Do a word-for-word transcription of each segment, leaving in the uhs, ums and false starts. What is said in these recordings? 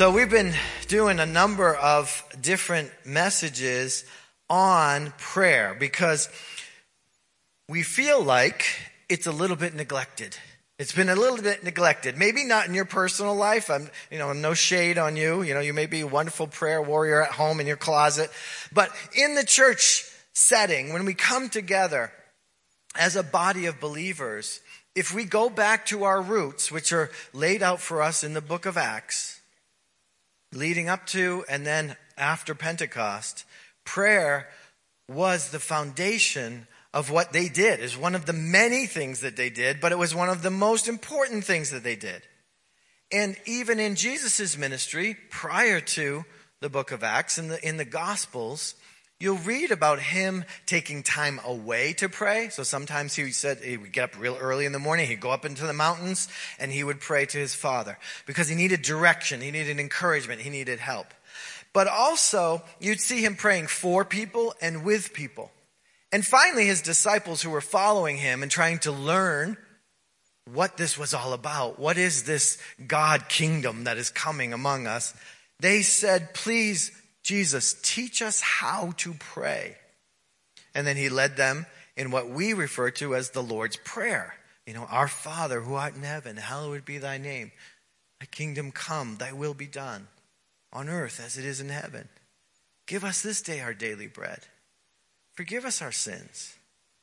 So we've been doing a number of different messages on prayer because we feel like it's a little bit neglected. It's been a little bit neglected. Maybe not in your personal life. I'm, you know, no shade on you. You know, you may be a wonderful prayer warrior at home in your closet. But in the church setting, when we come together as a body of believers, if we go back to our roots, which are laid out for us in the book of Acts, leading up to and then after Pentecost, prayer was the foundation of what they did. Is one of the many things that they did, but it was one of the most important things that they did. And even in Jesus' ministry, prior to the book of Acts, in the, in the Gospels, you'll read about him taking time away to pray. So sometimes he said he would get up real early in the morning. He'd go up into the mountains and he would pray to his Father because he needed direction. He needed encouragement. He needed help. But also you'd see him praying for people and with people. And finally, his disciples who were following him and trying to learn what this was all about. What is this God kingdom that is coming among us? They said, please, Jesus, teach us how to pray. And then he led them in what we refer to as the Lord's Prayer. You know, our Father who art in heaven, hallowed be thy name. Thy kingdom come, thy will be done on earth as it is in heaven. Give us this day our daily bread. Forgive us our sins,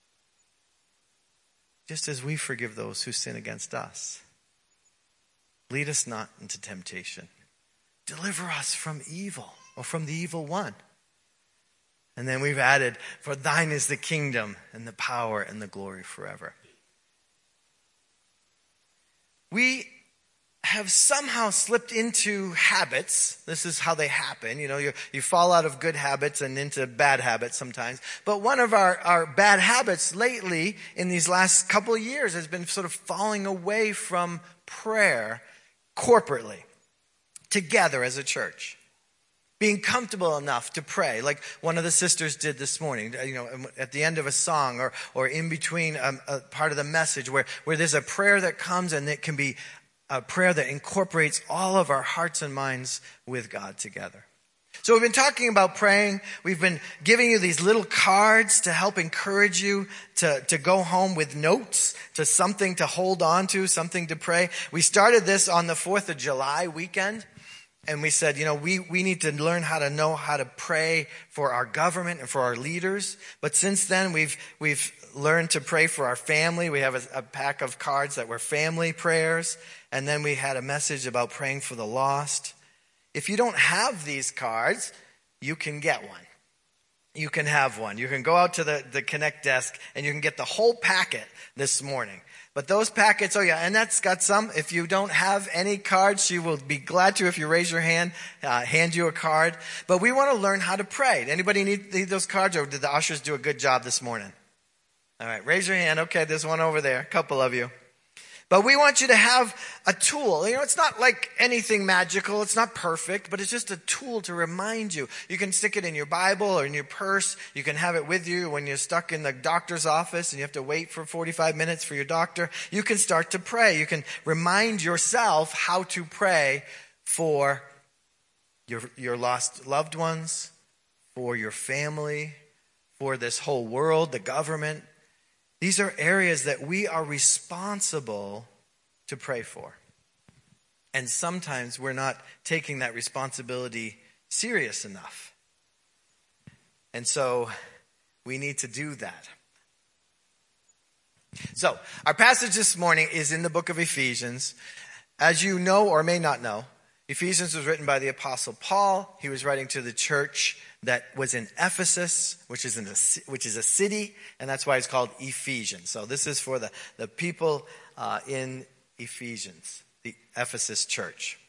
just as we forgive those who sin against us. Lead us not into temptation. Deliver us from evil. Or from the evil one. And then we've added, for thine is the kingdom and the power and the glory forever. We have somehow slipped into habits. This is how they happen. You know, you, you fall out of good habits and into bad habits sometimes. But one of our, our bad habits lately in these last couple of years has been sort of falling away from prayer corporately, together as a church. Being comfortable enough to pray, like one of the sisters did this morning, you know, at the end of a song or or in between a, a part of the message where, where there's a prayer that comes and it can be a prayer that incorporates all of our hearts and minds with God together. So we've been talking about praying. We've been giving you these little cards to help encourage you to, to go home with notes, to something to hold on to, something to pray. We started this on the fourth of July weekend. And we said, you know, we, we need to learn how to know how to pray for our government and for our leaders. But since then, we've we've learned to pray for our family. We have a, a pack of cards that were family prayers. And then we had a message about praying for the lost. If you don't have these cards, you can get one. You can have one. You can go out to the, the Connect desk and you can get the whole packet this morning. But those packets, oh yeah, Annette's got some. If you don't have any cards, she will be glad to, if you raise your hand, uh, hand you a card. But we want to learn how to pray. Anybody need, need those cards, or did the ushers do a good job this morning? All right, raise your hand. Okay, there's one over there, a couple of you. But we want you to have a tool. You know, it's not like anything magical. It's not perfect, but it's just a tool to remind you. You can stick it in your Bible or in your purse. You can have it with you when you're stuck in the doctor's office and you have to wait for forty-five minutes for your doctor. You can start to pray. You can remind yourself how to pray for your, your lost loved ones, for your family, for this whole world, the government. These are areas that we are responsible to pray for. And sometimes we're not taking that responsibility serious enough. And so we need to do that. So our passage this morning is in the book of Ephesians. As you know or may not know, Ephesians was written by the Apostle Paul. He was writing to the church that was in Ephesus, which is in a, which is a city, and that's why it's called Ephesians. So this is for the, the people uh, in Ephesians, the Ephesus church.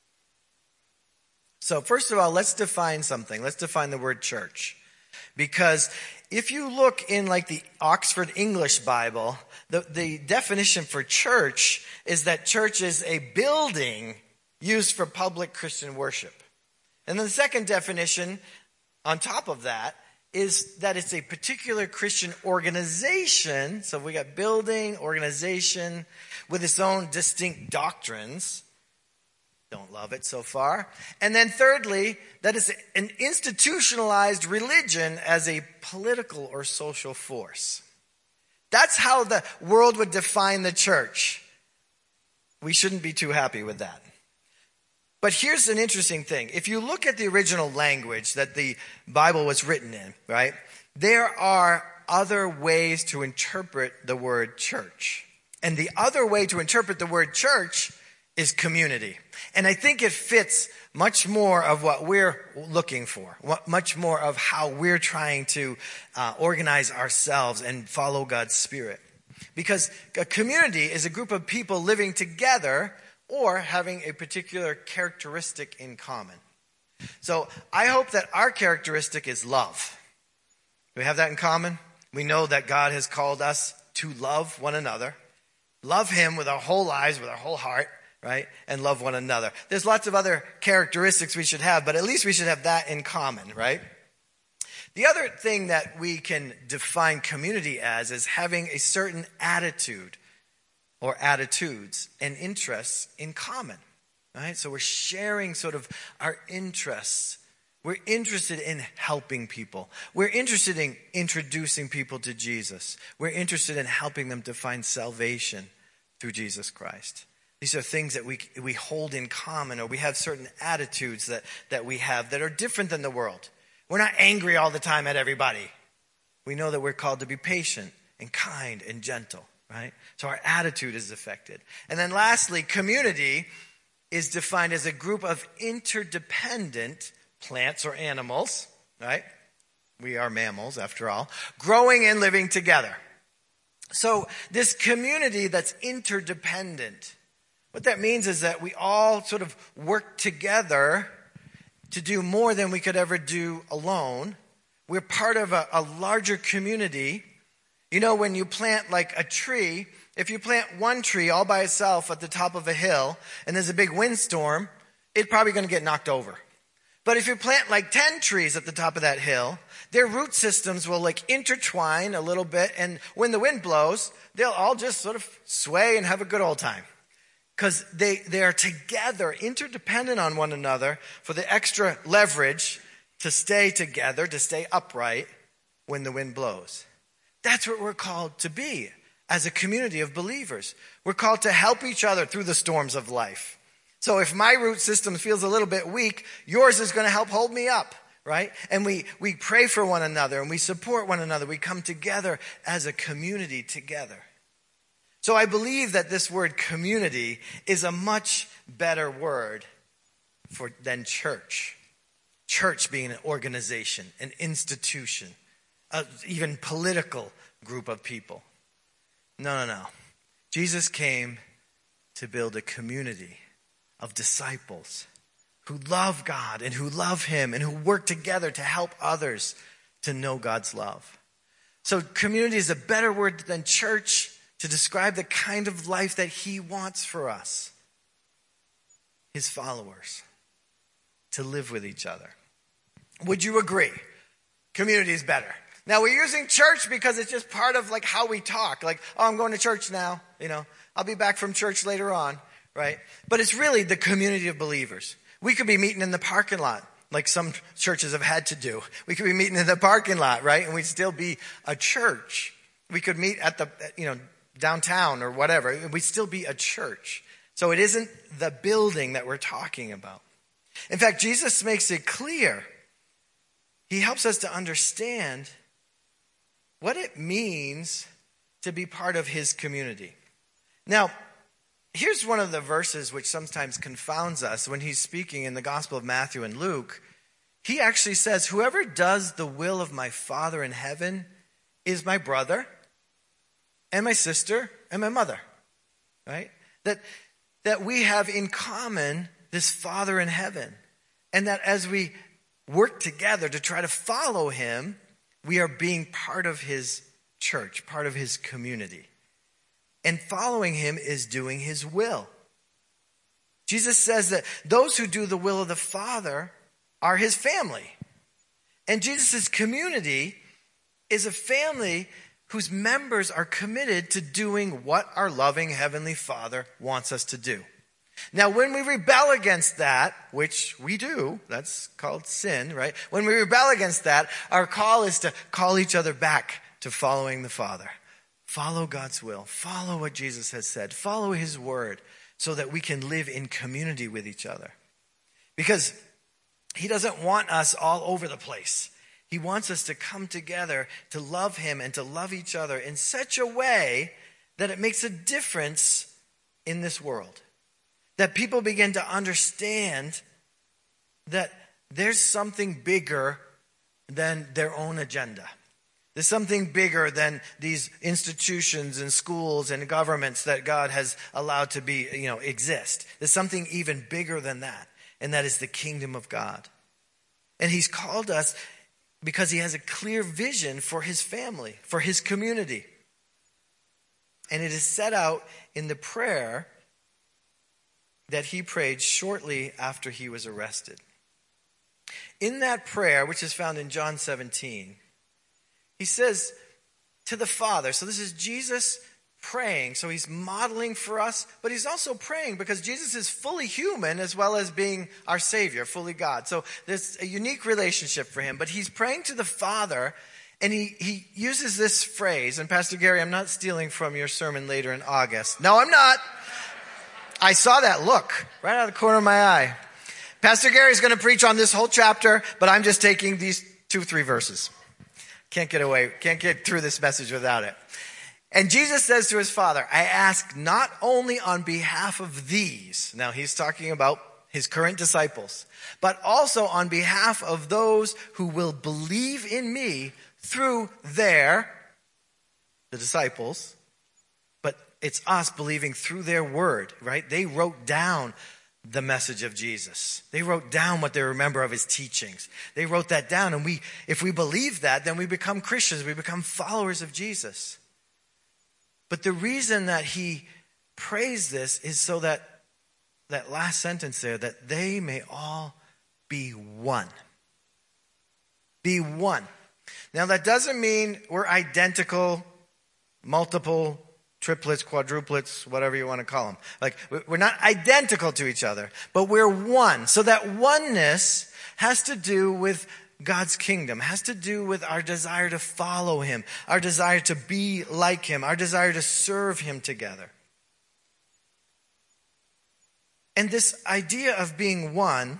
So first of all, let's define something. Let's define the word church. Because if you look in like the Oxford English Bible, the, the definition for church is that church is a building used for public Christian worship. And then the second definition on top of that is that it's a particular Christian organization. So we got building, organization with its own distinct doctrines. Don't love it so far. And then thirdly, that is an institutionalized religion as a political or social force. That's how the world would define the church. We shouldn't be too happy with that. But here's an interesting thing. If you look at the original language that the Bible was written in, right, there are other ways to interpret the word church. And the other way to interpret the word church is community. And I think it fits much more of what we're looking for, much more of how we're trying to uh, organize ourselves and follow God's Spirit. Because a community is a group of people living together or having a particular characteristic in common. So I hope that our characteristic is love. Do we have that in common? We know that God has called us to love one another, love Him with our whole lives, with our whole heart, right? And love one another. There's lots of other characteristics we should have, but at least we should have that in common, right? The other thing that we can define community as is having a certain attitude or attitudes and interests in common, right? So we're sharing sort of our interests. We're interested in helping people. We're interested in introducing people to Jesus. We're interested in helping them to find salvation through Jesus Christ. These are things that we we hold in common, or we have certain attitudes that, that we have that are different than the world. We're not angry all the time at everybody. We know that we're called to be patient and kind and gentle, right? So our attitude is affected. And then lastly, community is defined as a group of interdependent plants or animals, right? We are mammals, after all, growing and living together. So this community that's interdependent, what that means is that we all sort of work together to do more than we could ever do alone. We're part of a, a larger community. You know, when you plant like a tree, if you plant one tree all by itself at the top of a hill and there's a big windstorm, it's probably going to get knocked over. But if you plant like ten trees at the top of that hill, their root systems will like intertwine a little bit, and when the wind blows, they'll all just sort of sway and have a good old time. Because they, they are together, interdependent on one another for the extra leverage to stay together, to stay upright when the wind blows. That's what we're called to be as a community of believers. We're called to help each other through the storms of life. So if my root system feels a little bit weak, yours is going to help hold me up, right? And we, we pray for one another and we support one another. We come together as a community together. So I believe that this word community is a much better word for than church. Church being an organization, an institution, a even political group of people. No, no, no. Jesus came to build a community of disciples who love God and who love Him and who work together to help others to know God's love. So community is a better word than church to describe the kind of life that He wants for us, His followers, to live with each other. Would you agree? Community is better. Now we're using church because it's just part of like how we talk. Like, oh, I'm going to church now. You know, I'll be back from church later on, right? But it's really the community of believers. We could be meeting in the parking lot like some churches have had to do. We could be meeting in the parking lot, right? And we'd still be a church. We could meet at the, you know, downtown or whatever. We'd still be a church. So it isn't the building that we're talking about. In fact, Jesus makes it clear. He helps us to understand what it means to be part of His community. Now, here's one of the verses which sometimes confounds us when He's speaking in the Gospel of Matthew and Luke. He actually says, whoever does the will of my Father in heaven is my brother and my sister and my mother, right? That, that we have in common this Father in heaven. And that as we work together to try to follow Him, we are being part of His church, part of His community. And following Him is doing His will. Jesus says that those who do the will of the Father are His family. And Jesus' community is a family whose members are committed to doing what our loving Heavenly Father wants us to do. Now, when we rebel against that, which we do, that's called sin, right? When we rebel against that, our call is to call each other back to following the Father. Follow God's will. Follow what Jesus has said. Follow his word so that we can live in community with each other. Because he doesn't want us all over the place. He wants us to come together to love him and to love each other in such a way that it makes a difference in this world. That people begin to understand that there's something bigger than their own agenda. There's something bigger than these institutions and schools and governments that God has allowed to be, you know, exist. There's something even bigger than that, and that is the kingdom of God. And he's called us because he has a clear vision for his family, for his community. And it is set out in the prayer that he prayed shortly after he was arrested. In that prayer, which is found in John seventeen, he says to the Father, so this is Jesus praying, so he's modeling for us, but he's also praying because Jesus is fully human as well as being our Savior, fully God. So there's a unique relationship for him, but he's praying to the Father, and he, he uses this phrase, and Pastor Gary, I'm not stealing from your sermon later in August. No, I'm not. I saw that look right out of the corner of my eye. Pastor Gary's going to preach on this whole chapter, but I'm just taking these two, three verses. Can't get away, can't get through this message without it. And Jesus says to his Father, I ask not only on behalf of these, now he's talking about his current disciples, but also on behalf of those who will believe in me through their, the disciples, but it's us believing through their word, right? They wrote down the message of Jesus. They wrote down what they remember of his teachings. They wrote that down, and we, if we believe that, then we become Christians. We become followers of Jesus. But the reason that he prays this is so that, that last sentence there, that they may all be one. Be one. Now that doesn't mean we're identical, multiple, triplets, quadruplets, whatever you want to call them. Like, we're not identical to each other, but we're one. So that oneness has to do with God's kingdom, has to do with our desire to follow him, our desire to be like him, our desire to serve him together. And this idea of being one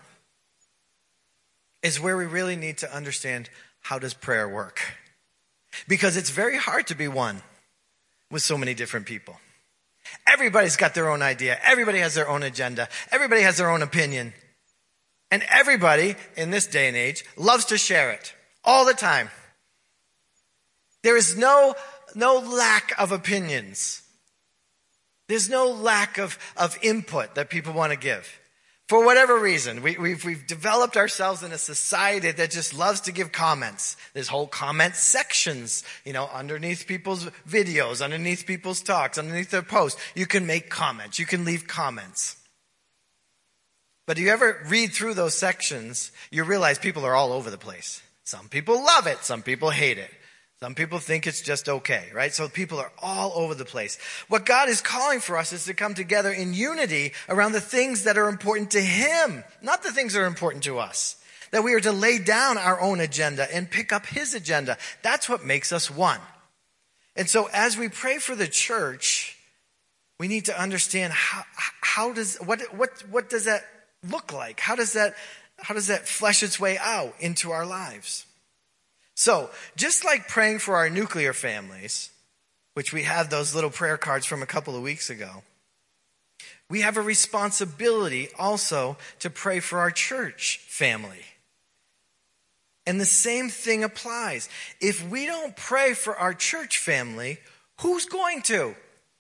is where we really need to understand, how does prayer work? Because it's very hard to be one with so many different people. Everybody's got their own idea. Everybody has their own agenda. Everybody has their own opinion. And everybody in this day and age loves to share it all the time. There is no, no lack of opinions. There's no lack of, of input that people want to give. For whatever reason, we, we've, we've developed ourselves in a society that just loves to give comments. There's whole comment sections, you know, underneath people's videos, underneath people's talks, underneath their posts. You can make comments. You can leave comments. But do you ever read through those sections, you realize people are all over the place. Some people love it. Some people hate it. Some people think it's just okay, right? So people are all over the place. What God is calling for us is to come together in unity around the things that are important to him, not the things that are important to us. That we are to lay down our own agenda and pick up his agenda. That's what makes us one. And so as we pray for the church, we need to understand how, how does, what, what, what does that look like? How does that, how does that flesh its way out into our lives? So, just like praying for our nuclear families, which we have those little prayer cards from a couple of weeks ago, we have a responsibility also to pray for our church family. And the same thing applies. If we don't pray for our church family, who's going to?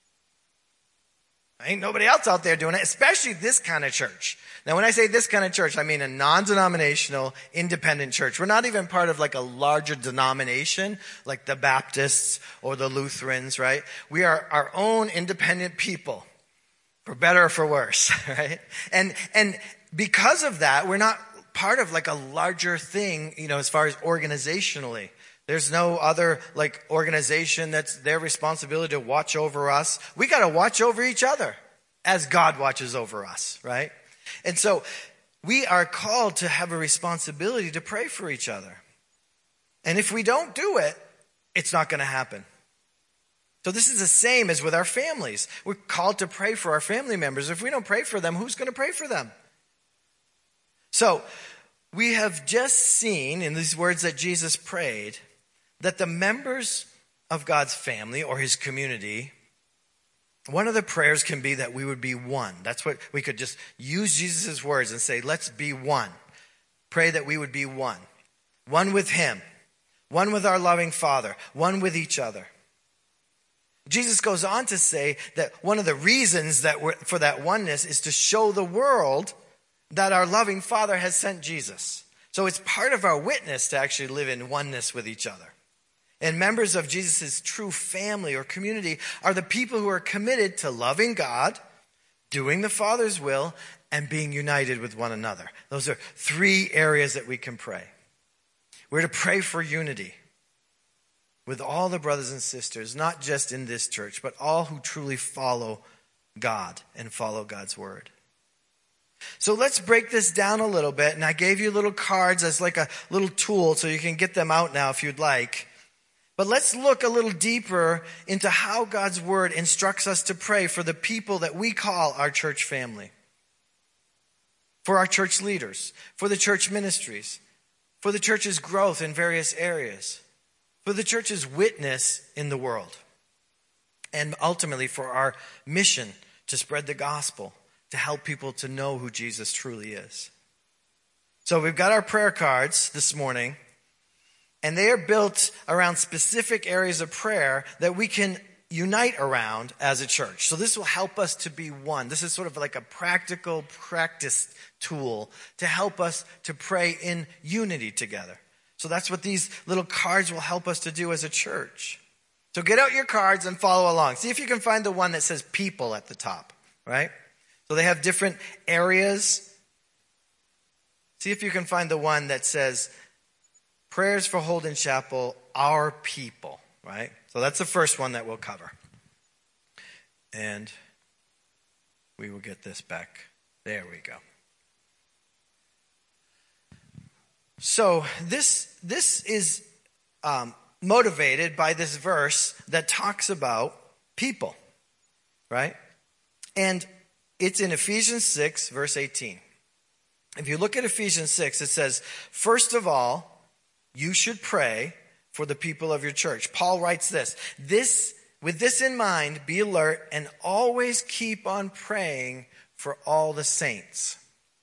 Ain't nobody else out there doing it, especially this kind of church. Now, when I say this kind of church, I mean a non-denominational, independent church. We're not even part of like a larger denomination, like the Baptists or the Lutherans, right? We are our own independent people, for better or for worse, right? And, and because of that, we're not part of like a larger thing, you know, as far as organizationally. There's no other like organization that's their responsibility to watch over us. We got to watch over each other. as God watches over us, right? And so we are called to have a responsibility to pray for each other. And if we don't do it, it's not going to happen. So this is the same as with our families. We're called to pray for our family members. If we don't pray for them, who's going to pray for them? So we have just seen in these words that Jesus prayed that the members of God's family or his community, one of the prayers can be that we would be one. That's what we could just use Jesus' words and say, let's be one. Pray that we would be one. One with him. One with our loving Father. One with each other. Jesus goes on to say that one of the reasons that we're, for that oneness is to show the world that our loving Father has sent Jesus. So it's part of our witness to actually live in oneness with each other. And members of Jesus' true family or community are the people who are committed to loving God, doing the Father's will, and being united with one another. Those are three areas that we can pray. We're to pray for unity with all the brothers and sisters, not just in this church, but all who truly follow God and follow God's word. So let's break this down a little bit. And I gave you little cards as like a little tool so you can get them out now if you'd like. But let's look a little deeper into how God's word instructs us to pray for the people that we call our church family. For our church leaders, for the church ministries, for the church's growth in various areas, for the church's witness in the world, and ultimately for our mission to spread the gospel, to help people to know who Jesus truly is. So we've got our prayer cards this morning, and they are built around specific areas of prayer that we can unite around as a church. So this will help us to be one. This is sort of like a practical practice tool to help us to pray in unity together. So that's what these little cards will help us to do as a church. So get out your cards and follow along. See if you can find the one that says people at the top, right? So they have different areas. See if you can find the one that says prayers for Holden Chapel, our people, right? So that's the first one that we'll cover. And we will get this back. There we go. So this this is um, motivated by this verse that talks about people, right? And it's in Ephesians six, verse eighteen. If you look at Ephesians six, it says, first of all, you should pray for the people of your church. Paul writes this, this with this in mind, be alert and always keep on praying for all the saints.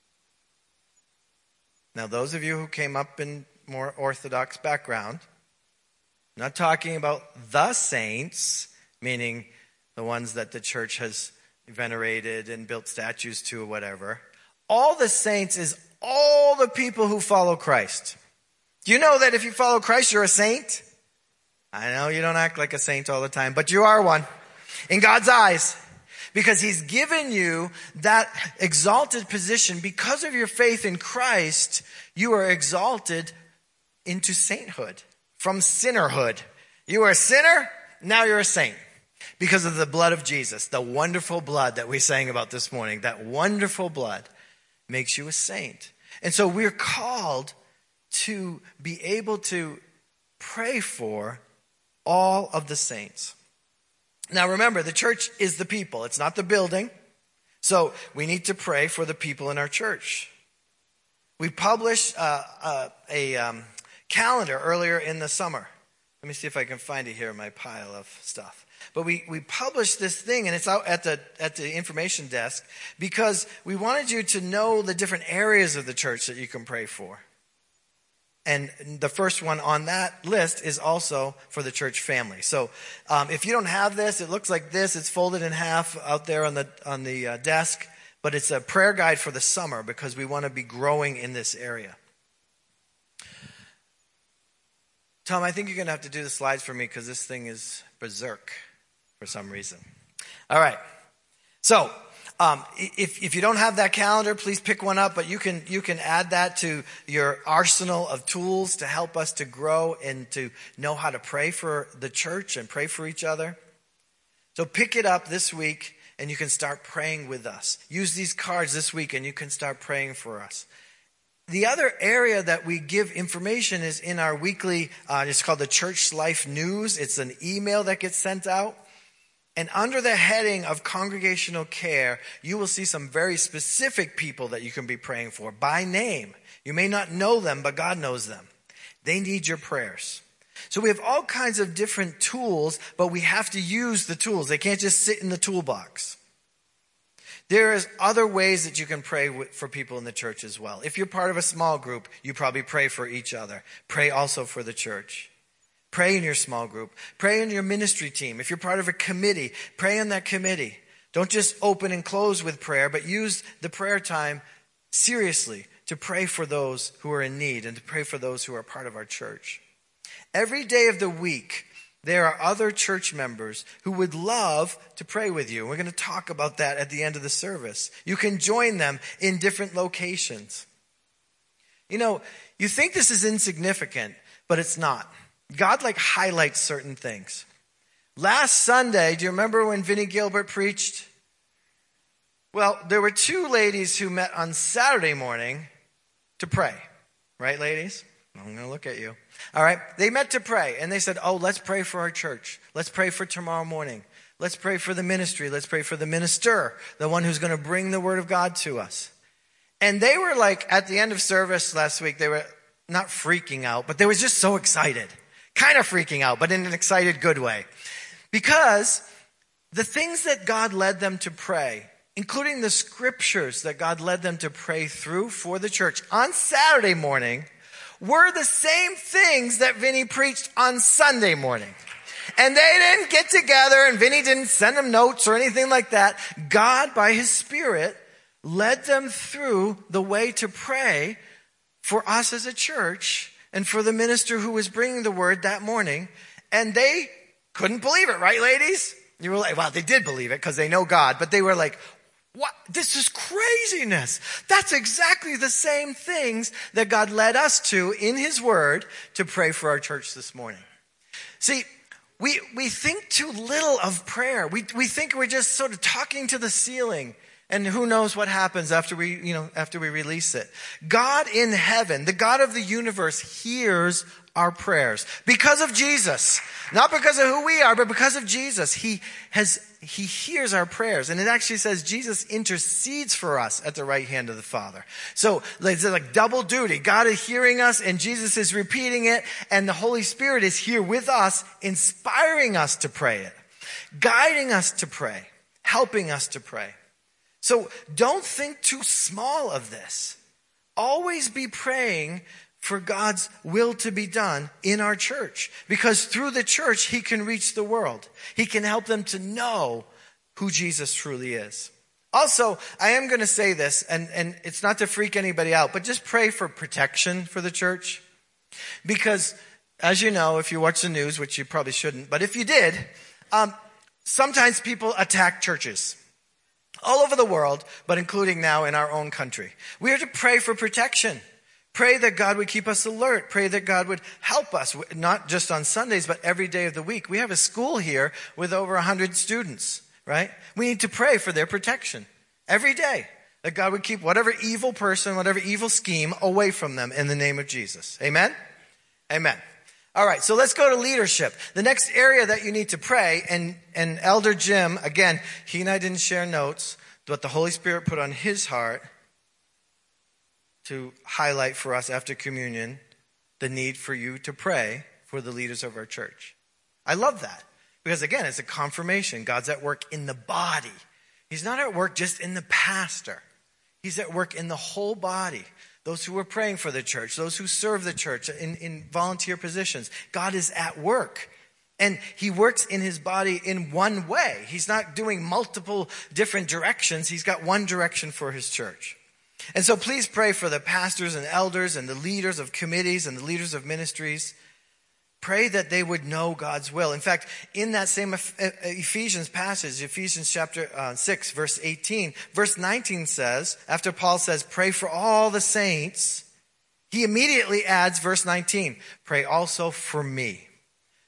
Now, those of you who came up in more Orthodox background, I'm not talking about the saints, meaning the ones that the church has venerated and built statues to or whatever. All the saints is all the people who follow Christ. Do you know that if you follow Christ, you're a saint? I know you don't act like a saint all the time, but you are one in God's eyes. Because he's given you that exalted position. Because of your faith in Christ, you are exalted into sainthood. From sinnerhood. You were a sinner, now you're a saint. Because of the blood of Jesus. The wonderful blood that we sang about this morning. That wonderful blood makes you a saint. And so we're called to be able to pray for all of the saints. Now remember, the church is the people. It's not the building. So we need to pray for the people in our church. We published uh, uh, a um, calendar earlier in the summer. Let me see if I can find it here in my pile of stuff. But we, we published this thing, and it's out at the at the information desk, because we wanted you to know the different areas of the church that you can pray for. And the first one on that list is also for the church family. So um, if you don't have this, it looks like this. It's folded in half out there on the on the uh, desk. But it's a prayer guide for the summer because we want to be growing in this area. Tom, I think you're going to have to do the slides for me because this thing is berserk for some reason. All right. So Um, if, if you don't have that calendar, please pick one up, but you can, you can add that to your arsenal of tools to help us to grow and to know how to pray for the church and pray for each other. So pick it up this week and you can start praying with us. Use these cards this week and you can start praying for us. The other area that we give information is in our weekly, uh, it's called the Church Life News. It's an email that gets sent out. And under the heading of congregational care, you will see some very specific people that you can be praying for by name. You may not know them, but God knows them. They need your prayers. So we have all kinds of different tools, but we have to use the tools. They can't just sit in the toolbox. There is other ways that you can pray for people in the church as well. If you're part of a small group, you probably pray for each other. Pray also for the church. Pray in your small group. Pray in your ministry team. If you're part of a committee, pray on that committee. Don't just open and close with prayer, but use the prayer time seriously to pray for those who are in need and to pray for those who are part of our church. Every day of the week, there are other church members who would love to pray with you. We're going to talk about that at the end of the service. You can join them in different locations. You know, you think this is insignificant, but it's not. God like highlights certain things. Last Sunday, do you remember when Vinnie Gilbert preached? Well, there were two ladies who met on Saturday morning to pray. Right, ladies? I'm going to look at you. All right. They met to pray and they said, oh, let's pray for our church. Let's pray for tomorrow morning. Let's pray for the ministry. Let's pray for the minister, the one who's going to bring the word of God to us. And they were like, at the end of service last week, they were not freaking out, but they were just so excited. Kind of freaking out, but in an excited, good way. Because the things that God led them to pray, including the scriptures that God led them to pray through for the church on Saturday morning, were the same things that Vinny preached on Sunday morning. And they didn't get together and Vinny didn't send them notes or anything like that. God, by his Spirit, led them through the way to pray for us as a church and for the minister who was bringing the word that morning. And they couldn't believe it, right, ladies? You were like, well, they did believe it because they know God, but they were like, what? This is craziness. That's exactly the same things that God led us to in his word to pray for our church this morning. See, we, we think too little of prayer. We, we think we're just sort of talking to the ceiling. And who knows what happens after we, you know, after we release it. God in heaven, the God of the universe, hears our prayers because of Jesus. Not because of who we are, but because of Jesus. He has, he hears our prayers. And it actually says Jesus intercedes for us at the right hand of the Father. So it's like double duty. God is hearing us and Jesus is repeating it. And the Holy Spirit is here with us, inspiring us to pray it, guiding us to pray, helping us to pray. So don't think too small of this. Always be praying for God's will to be done in our church. Because through the church, he can reach the world. He can help them to know who Jesus truly is. Also, I am going to say this, and, and it's not to freak anybody out, but just pray for protection for the church. Because, as you know, if you watch the news, which you probably shouldn't, but if you did, um, sometimes people attack churches. All over the world, but including now in our own country. We are to pray for protection. Pray that God would keep us alert. Pray that God would help us, not just on Sundays, but every day of the week. We have a school here with over one hundred students, right? We need to pray for their protection every day. That God would keep whatever evil person, whatever evil scheme away from them in the name of Jesus. Amen? Amen. All right, so let's go to leadership. The next area that you need to pray, and, and Elder Jim, again, he and I didn't share notes, but the Holy Spirit put on his heart to highlight for us after communion the need for you to pray for the leaders of our church. I love that because, again, it's a confirmation. God's at work in the body. He's not at work just in the pastor. He's at work in the whole body. Those who are praying for the church, those who serve the church in, in volunteer positions. God is at work. And he works in his body in one way. He's not doing multiple different directions. He's got one direction for his church. And so please pray for the pastors and elders and the leaders of committees and the leaders of ministries. Pray that they would know God's will. In fact, in that same Ephesians passage, Ephesians chapter uh, six, verse eighteen, verse nineteen says, after Paul says, pray for all the saints, he immediately adds verse nineteen, pray also for me.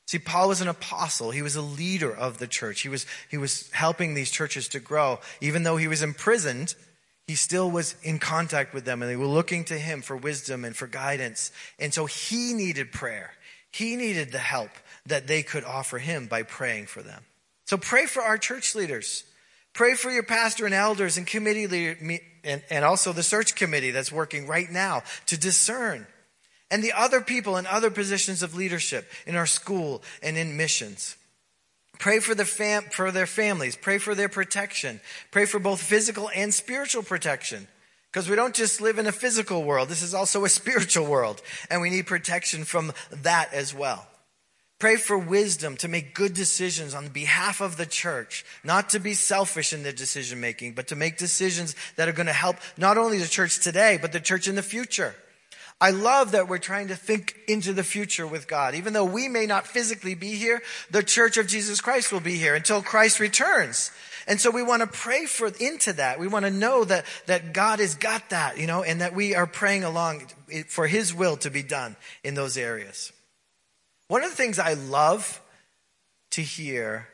See, Paul was an apostle. He was a leader of the church. He was, he was helping these churches to grow. Even though he was imprisoned, he still was in contact with them, and they were looking to him for wisdom and for guidance. And so he needed prayer. He needed the help that they could offer him by praying for them. So pray for our church leaders. Pray for your pastor and elders and committee leader, and, and also the search committee that's working right now to discern. And the other people in other positions of leadership in our school and in missions. Pray for, the fam- for their families. Pray for their protection. Pray for both physical and spiritual protection. Because we don't just live in a physical world. This is also a spiritual world. And we need protection from that as well. Pray for wisdom to make good decisions on behalf of the church. Not to be selfish in their decision making, but to make decisions that are going to help not only the church today, but the church in the future. I love that we're trying to think into the future with God. Even though we may not physically be here, the church of Jesus Christ will be here until Christ returns. And so we want to pray for into that. We want to know that, that God has got that, you know, and that we are praying along for his will to be done in those areas. One of the things I love to hear,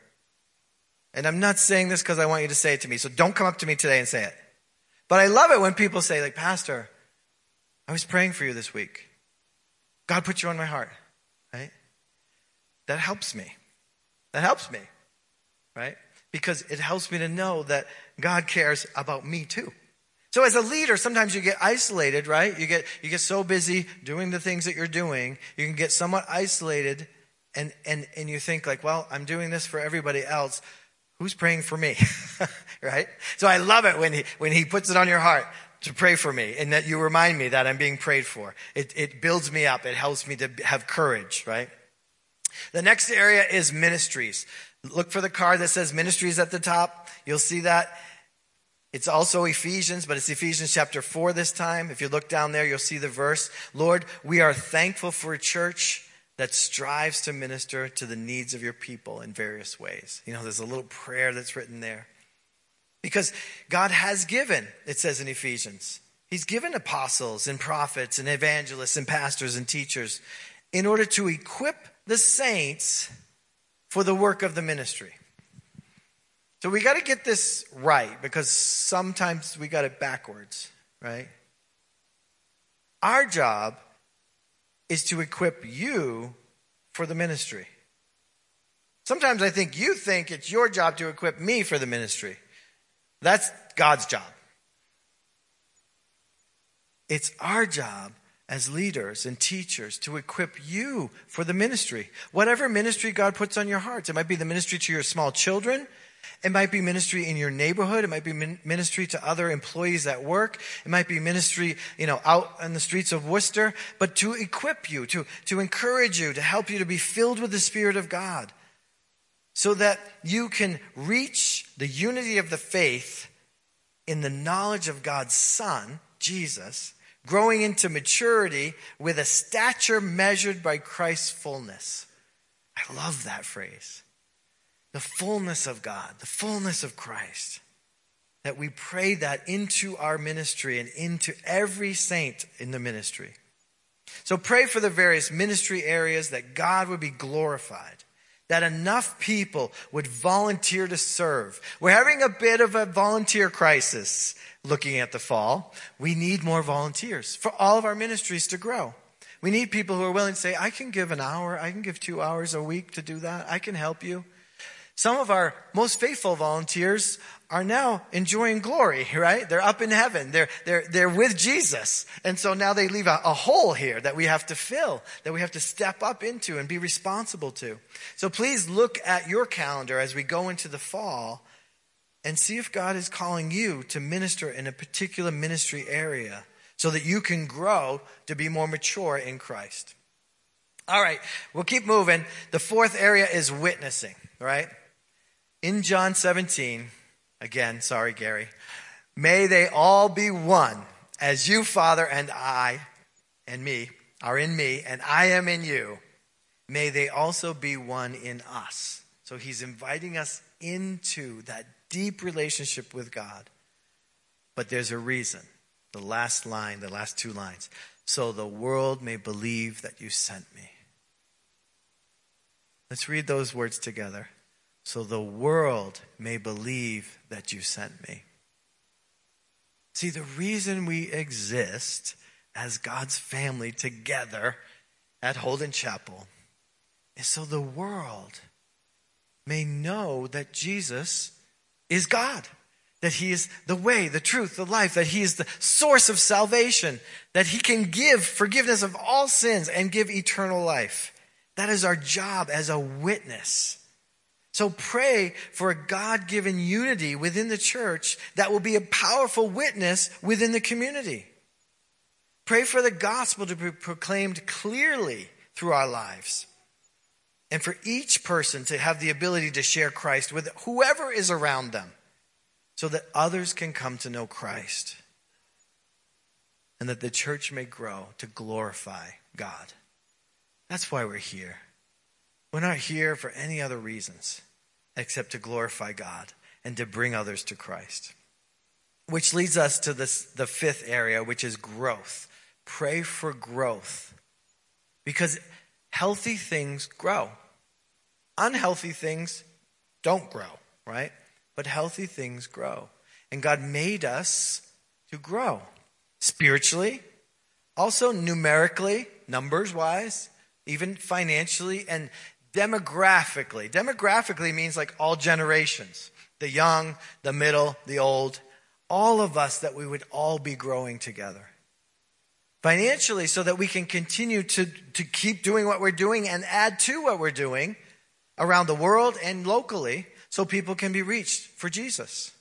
and I'm not saying this because I want you to say it to me, so don't come up to me today and say it. But I love it when people say, like, Pastor, I was praying for you this week. God put you on my heart, right? That helps me. That helps me, right? Because it helps me to know that God cares about me too. So as a leader, sometimes you get isolated, right? You get you get so busy doing the things that you're doing, you can get somewhat isolated, and and and you think like, well, I'm doing this for everybody else. Who's praying for me? Right? So I love it when he when he puts it on your heart to pray for me, and that you remind me that I'm being prayed for. It, it builds me up. It helps me to have courage, right? The next area is ministries. Look for the card that says ministries at the top. You'll see that. It's also Ephesians, but it's Ephesians chapter four this time. If you look down there, you'll see the verse. Lord, we are thankful for a church that strives to minister to the needs of your people in various ways. You know, there's a little prayer that's written there. Because God has given, it says in Ephesians, he's given apostles and prophets and evangelists and pastors and teachers in order to equip the saints for the work of the ministry. So we got to get this right, because sometimes we got it backwards, right? Our job is to equip you for the ministry. Sometimes I think you think it's your job to equip me for the ministry. That's God's job. It's our job as leaders and teachers to equip you for the ministry. Whatever ministry God puts on your hearts. It might be the ministry to your small children. It might be ministry in your neighborhood. It might be ministry to other employees at work. It might be ministry, you know, out on the streets of Worcester. But to equip you, to, to encourage you, to help you to be filled with the Spirit of God, so that you can reach the unity of the faith in the knowledge of God's Son, Jesus, growing into maturity with a stature measured by Christ's fullness. I love that phrase. The fullness of God, the fullness of Christ. That we pray that into our ministry and into every saint in the ministry. So pray for the various ministry areas that God would be glorified. That enough people would volunteer to serve. We're having a bit of a volunteer crisis looking at the fall. We need more volunteers for all of our ministries to grow. We need people who are willing to say, I can give an hour, I can give two hours a week to do that. I can help you. Some of our most faithful volunteers are now enjoying glory, right? They're up in heaven. They're, they're, they're with Jesus. And so now they leave a, a hole here that we have to fill, that we have to step up into and be responsible to. So please look at your calendar as we go into the fall and see if God is calling you to minister in a particular ministry area so that you can grow to be more mature in Christ. All right, we'll keep moving. The fourth area is witnessing, right? In John seventeen, again, sorry, Gary. May they all be one, as you, Father, and I, and me, are in me, and I am in you. May they also be one in us. So he's inviting us into that deep relationship with God. But there's a reason. The last line, the last two lines. So the world may believe that you sent me. Let's read those words together. So the world may believe that you sent me. See, the reason we exist as God's family together at Holden Chapel is so the world may know that Jesus is God, that he is the way, the truth, the life, that he is the source of salvation, that he can give forgiveness of all sins and give eternal life. That is our job as a witness. So pray for a God-given unity within the church that will be a powerful witness within the community. Pray for the gospel to be proclaimed clearly through our lives. And for each person to have the ability to share Christ with whoever is around them so that others can come to know Christ. And that the church may grow to glorify God. That's why we're here. We're not here for any other reasons except to glorify God and to bring others to Christ. Which leads us to this, the fifth area, which is growth. Pray for growth. Because healthy things grow. Unhealthy things don't grow, right? But healthy things grow. And God made us to grow. Spiritually, also numerically, numbers-wise, even financially and demographically. Demographically means like all generations. The young, the middle, the old. All of us, that we would all be growing together. Financially, so that we can continue to, to keep doing what we're doing and add to what we're doing around the world and locally so people can be reached for Jesus.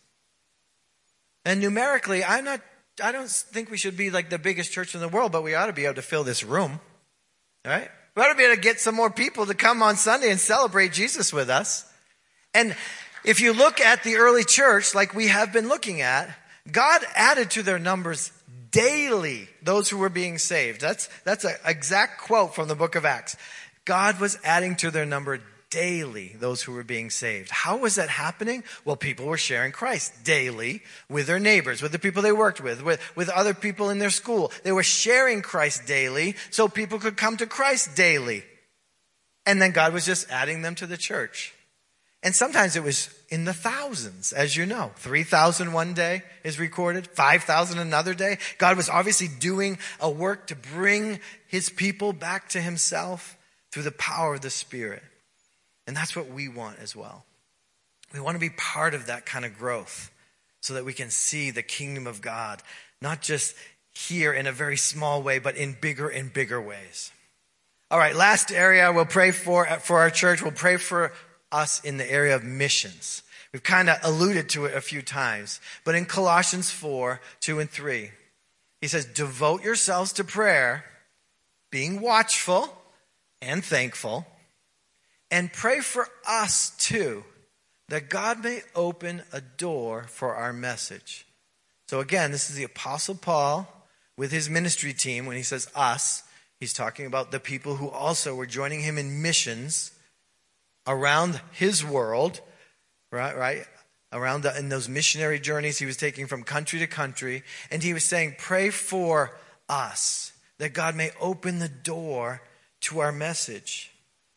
And numerically, I'm not, I don't think we should be like the biggest church in the world, but we ought to be able to fill this room. All right? We ought to be able to get some more people to come on Sunday and celebrate Jesus with us. And if you look at the early church, like we have been looking at, God added to their numbers daily those who were being saved. That's, that's an exact quote from the book of Acts. God was adding to their number daily those who were being saved. How was that happening? Well, people were sharing Christ daily with their neighbors, with the people they worked with, with, with other people in their school. They were sharing Christ daily so people could come to Christ daily. And then God was just adding them to the church. And sometimes it was in the thousands, as you know. three thousand one day is recorded, five thousand another day. God was obviously doing a work to bring his people back to himself through the power of the Spirit. And that's what we want as well. We want to be part of that kind of growth so that we can see the kingdom of God, not just here in a very small way, but in bigger and bigger ways. All right, last area we'll pray for for our church. We'll pray for us in the area of missions. We've kind of alluded to it a few times, but in Colossians four, two and three, he says, devote yourselves to prayer, being watchful and thankful, and pray for us too, that God may open a door for our message. So again, this is the Apostle Paul with his ministry team. When he says us, he's talking about the people who also were joining him in missions around his world, right, right? Around the, in those missionary journeys he was taking from country to country. And he was saying, pray for us, that God may open the door to our message.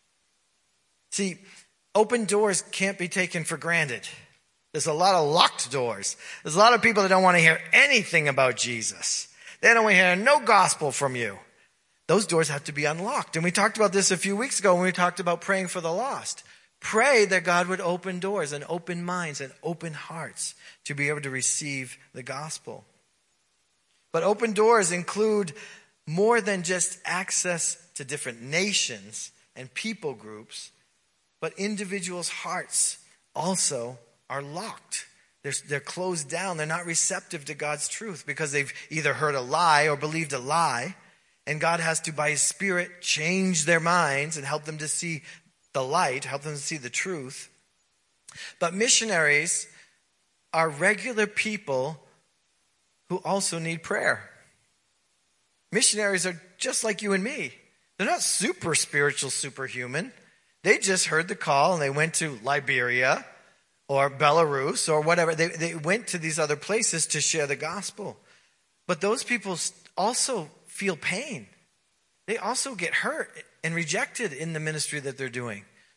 See, open doors can't be taken for granted. There's a lot of locked doors. There's a lot of people that don't want to hear anything about Jesus. They don't want to hear no gospel from you. Those doors have to be unlocked. And we talked about this a few weeks ago when we talked about praying for the lost. Pray that God would open doors and open minds and open hearts to be able to receive the gospel. But open doors include more than just access to different nations and people groups, but individuals' hearts also are locked. They're, they're closed down. They're not receptive to God's truth because they've either heard a lie or believed a lie. And God has to, by his Spirit, change their minds and help them to see the light, help them to see the truth. But missionaries are regular people who also need prayer. Missionaries are just like you and me. They're not super spiritual, superhuman. They just heard the call and they went to Liberia or Belarus or whatever. They, they went to these other places to share the gospel. But those people also feel pain. They also get hurt and rejected in the ministry that they're doing.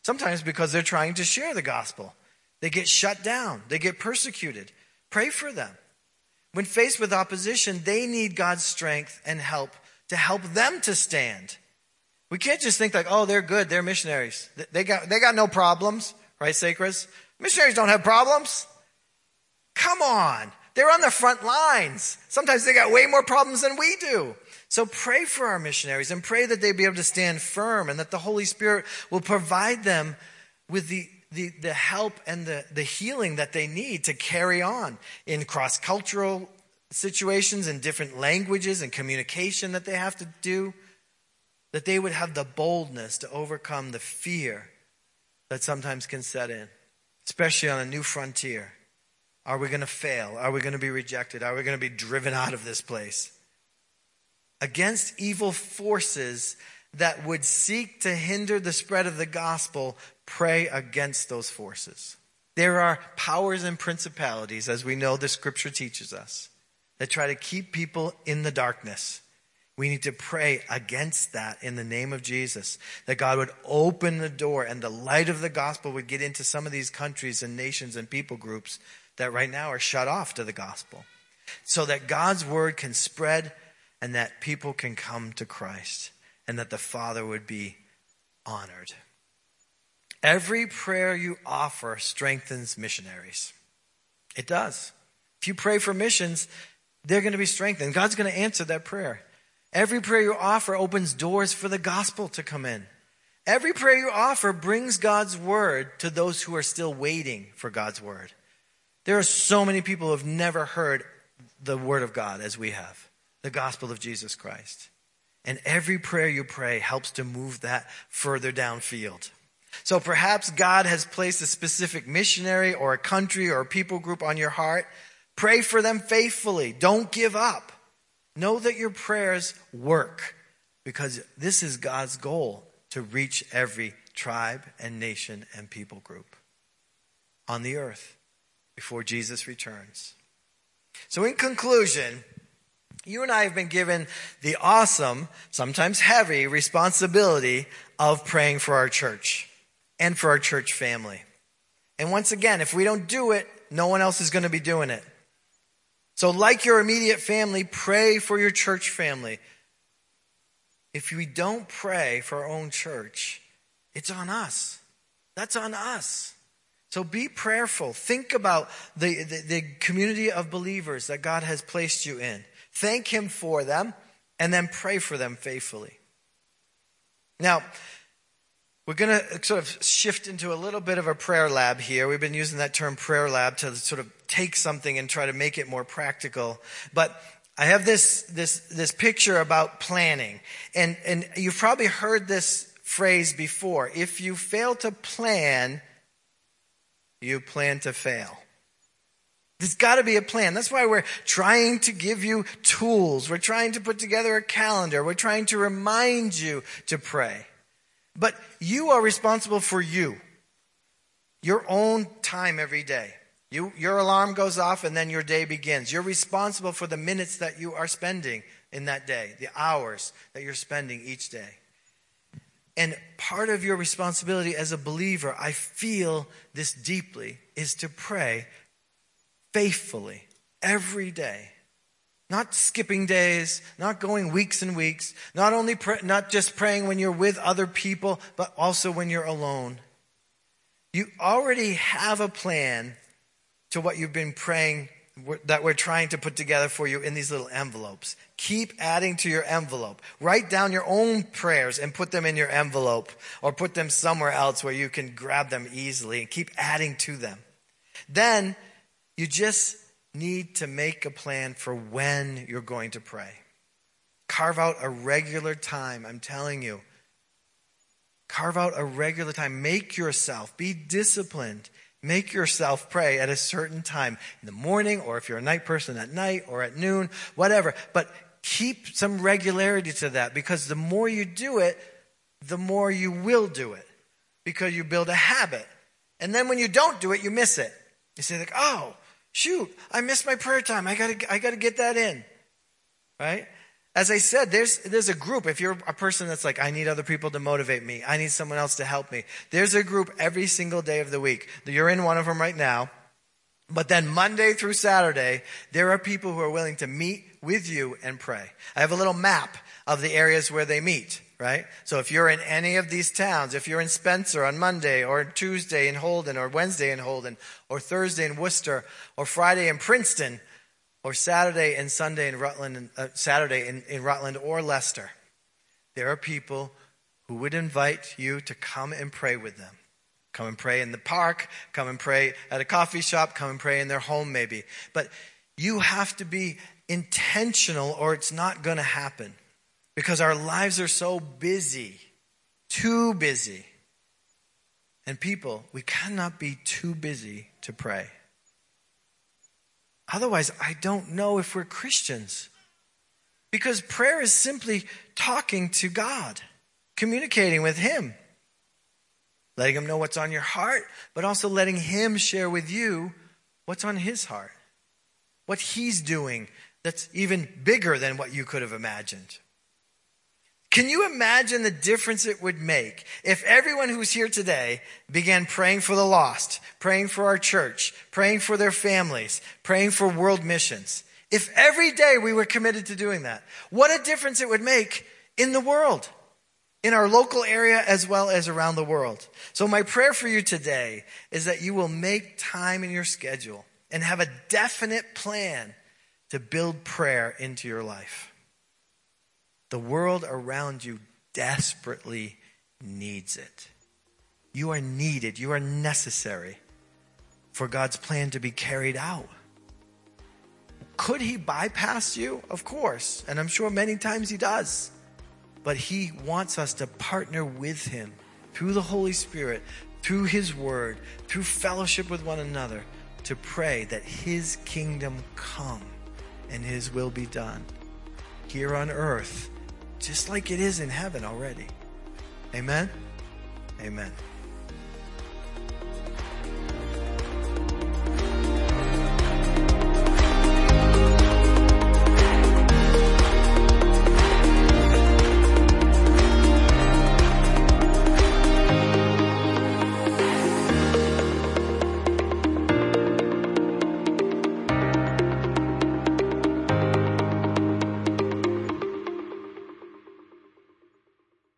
Sometimes because they're trying to share the gospel. They get shut down. They get persecuted. Pray for them. When faced with opposition, they need God's strength and help to help them to stand. We can't just think like, oh, they're good. They're missionaries. They got, they got no problems, right, Sacras? Missionaries don't have problems. Come on. They're on the front lines. Sometimes they got way more problems than we do. So pray for our missionaries and pray that they be able to stand firm and that the Holy Spirit will provide them with the, the, the help and the, the healing that they need to carry on in cross-cultural situations and different languages and communication that they have to do, that they would have the boldness to overcome the fear that sometimes can set in, especially on a new frontier. Are we going to fail? Are we going to be rejected? Are we going to be driven out of this place? Against evil forces that would seek to hinder the spread of the gospel, pray against those forces. There are powers and principalities, as we know the scripture teaches us, that try to keep people in the darkness. We need to pray against that in the name of Jesus, that God would open the door and the light of the gospel would get into some of these countries and nations and people groups that right now are shut off to the gospel, so that God's word can spread and that people can come to Christ and that the Father would be honored. Every prayer you offer strengthens missionaries. It does. If you pray for missions, they're going to be strengthened. God's going to answer that prayer. Every prayer you offer opens doors for the gospel to come in. Every prayer you offer brings God's word to those who are still waiting for God's word. There are so many people who have never heard the word of God as we have, the gospel of Jesus Christ. And every prayer you pray helps to move that further downfield. So perhaps God has placed a specific missionary or a country or a people group on your heart. Pray for them faithfully. Don't give up. Know that your prayers work, because this is God's goal, to reach every tribe and nation and people group on the earth before Jesus returns. So in conclusion, you and I have been given the awesome, sometimes heavy, responsibility of praying for our church and for our church family. And once again, if we don't do it, no one else is going to be doing it. So like your immediate family, pray for your church family. If we don't pray for our own church, it's on us. That's on us. So be prayerful. Think about the, the, the community of believers that God has placed you in. Thank him for them, and then pray for them faithfully. Now, we're going to sort of shift into a little bit of a prayer lab here. We've been using that term prayer lab to sort of take something and try to make it more practical. But I have this this this picture about planning. And, and you've probably heard this phrase before. If you fail to plan, you plan to fail. There's got to be a plan. That's why we're trying to give you tools. We're trying to put together a calendar. We're trying to remind you to pray. But you are responsible for you, your own time every day. You, your alarm goes off and then your day begins. You're responsible for the minutes that you are spending in that day, the hours that you're spending each day. And part of your responsibility as a believer, I feel this deeply, is to pray faithfully every day. Not skipping days, not going weeks and weeks, not only pray, not just praying when you're with other people, but also when you're alone. You already have a plan to what you've been praying, that we're trying to put together for you in these little envelopes. Keep adding to your envelope. Write down your own prayers and put them in your envelope, or put them somewhere else where you can grab them easily, and keep adding to them. Then you just need to make a plan for when you're going to pray. Carve out a regular time, I'm telling you. Carve out a regular time. Make yourself, be disciplined. Make yourself pray at a certain time in the morning, or if you're a night person, at night or at noon, whatever. But keep some regularity to that, because the more you do it, the more you will do it, because you build a habit. And then when you don't do it, you miss it. You say like, oh, shoot, I missed my prayer time. I gotta, I gotta get that in, right? as I said, there's, there's a group. If you're a person that's like, I need other people to motivate me. I need someone else to help me. There's a group every single day of the week. You're in one of them right now. But then Monday through Saturday, there are people who are willing to meet with you and pray. I have a little map of the areas where they meet, right? So if you're in any of these towns, if you're in Spencer on Monday, or Tuesday in Holden, or Wednesday in Holden, or Thursday in Worcester, or Friday in Princeton, or Saturday and Sunday in Rutland, uh, Saturday in, in Rutland or Leicester, there are people who would invite you to come and pray with them. Come and pray in the park, come and pray at a coffee shop, come and pray in their home maybe. But you have to be intentional or it's not going to happen. Because our lives are so busy, too busy. And people, we cannot be too busy to pray. Otherwise, I don't know if we're Christians. Because prayer is simply talking to God, communicating with Him. Letting Him know what's on your heart, but also letting Him share with you what's on His heart. What He's doing that's even bigger than what you could have imagined. Can you imagine the difference it would make if everyone who's here today began praying for the lost, praying for our church, praying for their families, praying for world missions? If every day we were committed to doing that, what a difference it would make in the world. In our local area as well as around the world. So my prayer for you today is that you will make time in your schedule and have a definite plan to build prayer into your life. The world around you desperately needs it. You are needed. You are necessary for God's plan to be carried out. Could He bypass you? Of course. And I'm sure many times He does. But He wants us to partner with Him through the Holy Spirit, through His Word, through fellowship with one another, to pray that His kingdom come and His will be done here on earth, just like it is in heaven already. Amen? Amen.